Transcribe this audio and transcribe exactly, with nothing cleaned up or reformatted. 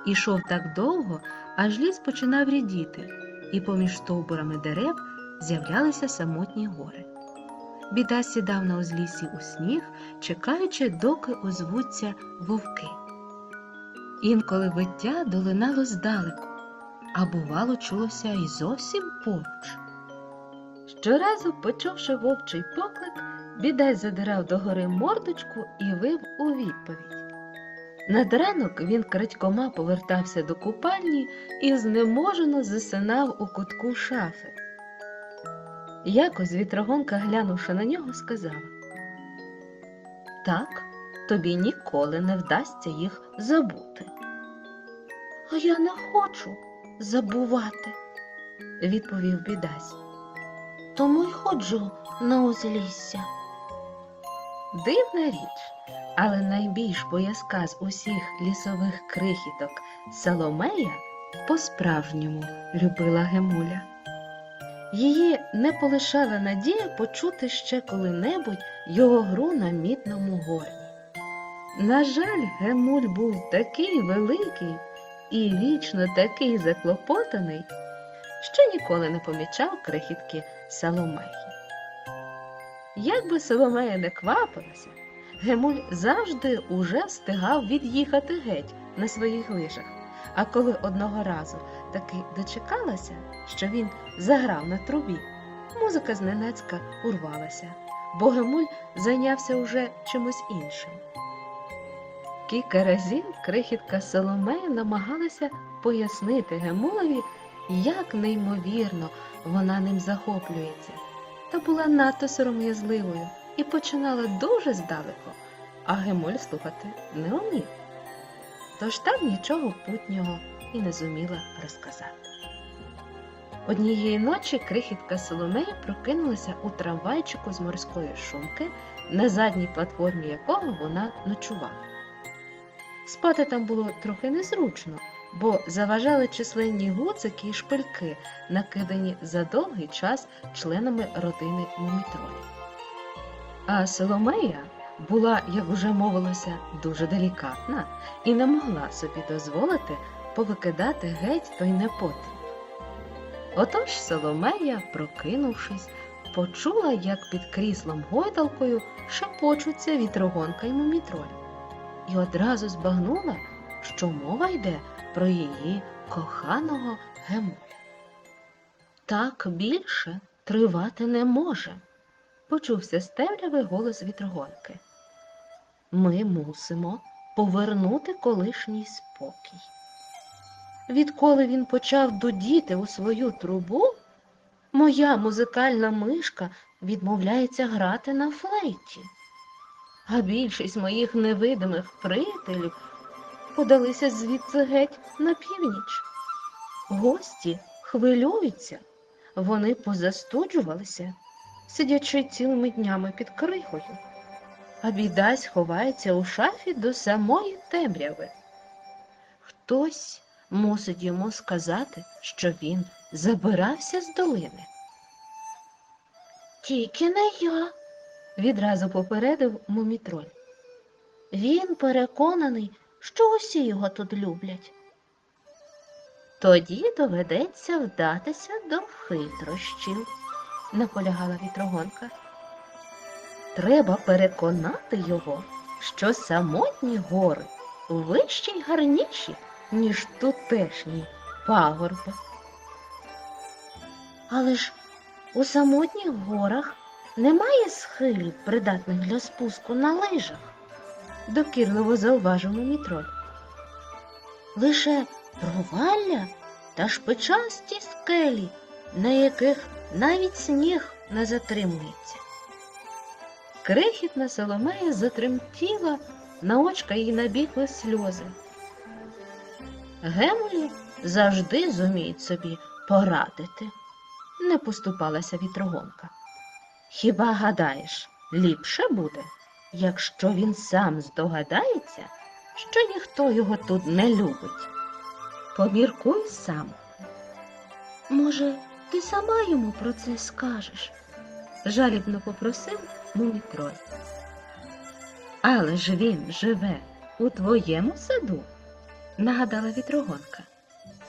Ішов так довго, аж ліс починав рідіти, і поміж стовбурами дерев з'являлися самотні гори. Біда сідав на узліссі у сніг, чекаючи, доки озвуться вовки. Інколи виття долинало здалеку, а бувало чулося й зовсім поруч. Щоразу, почувши вовчий поклик, Бідай задирав догори мордочку і вив у відповідь. Над ранок він крадькома повертався до купальні і знеможено засинав у кутку шафи. Якось вітрогонка, глянувши на нього, сказала: «Так, тобі ніколи не вдасться їх забути». «А я не хочу забувати», – відповів Бідась. «Тому й ходжу на узлісся». Дивна річ, але найбільш боязка з усіх лісових крихіток Соломея по-справжньому любила Гемуля. Її не полишала надія почути ще коли-небудь його гру на мідному горні. На жаль, Гемуль був такий великий і вічно такий заклопотаний, що ніколи не помічав крихітки Соломеї. Як би Соломея не квапилася, Гемуль завжди уже встигав від'їхати геть на своїх лижах. А коли одного разу таки дочекалася, що він заграв на трубі, музика зненацька урвалася, бо Гемуль зайнявся уже чимось іншим. Кілька разів крихітка Соломея намагалася пояснити Гемулеві, як неймовірно вона ним захоплюється, та була надто сором'язливою і починала дуже здалеку, а Гемуль слухати не умів. Тож так нічого путнього і не зуміла розказати. Однієї ночі крихітка Соломея прокинулася у трамвайчику з морської шумки, на задній платформі якого вона ночувала. Спати там було трохи незручно, бо заважали численні гуцики і шпильки, накидані за довгий час членами родини мумітролів. А Соломея була, як уже мовилося, дуже делікатна і не могла собі дозволити повикидати геть той непотріб. Отож Соломея, прокинувшись, почула, як під кріслом гойдалкою шепочуться вітрогонка й мумітроль, і одразу збагнула, що мова йде про її коханого Гемуля. «Так більше тривати не може», – почувся з темряви голос вітрогонки. «Ми мусимо повернути колишній спокій. Відколи він почав дудіти у свою трубу, моя музикальна мишка відмовляється грати на флейті, а більшість моїх невидимих приятелів подалися звідси геть на північ. Гості хвилюються, вони позастуджувалися, сидячи цілими днями під крихою, а Бідась ховається у шафі до самої темряви. Хтось мусить йому сказати, що він забирався з долини». «Тільки не я», – відразу попередив мумітроль. «Він переконаний, що усі його тут люблять». «Тоді доведеться вдатися до хитрощів», – наполягала вітрогонка. «Треба переконати його, що самотні гори вищі й гарніші, ніж тутешні пагорби». «Але ж у самотніх горах немає схилів, придатних для спуску на лижах», – докірливо зауважив мумітроль. «Лише провалля та шпичасті скелі, на яких навіть сніг не затримується». Крихітна Соломея затремтіла, на очка їй набігли сльози. «Гемулі завжди зуміють собі порадити», – не поступалася вітрогонка. «Хіба гадаєш, ліпше буде, якщо він сам здогадається, що ніхто його тут не любить? Поміркуй сам». «Може, ти сама йому про це скажеш?» – жалібно попросив мумітроль. «Але ж він живе у твоєму саду», нагадала вітрогонка.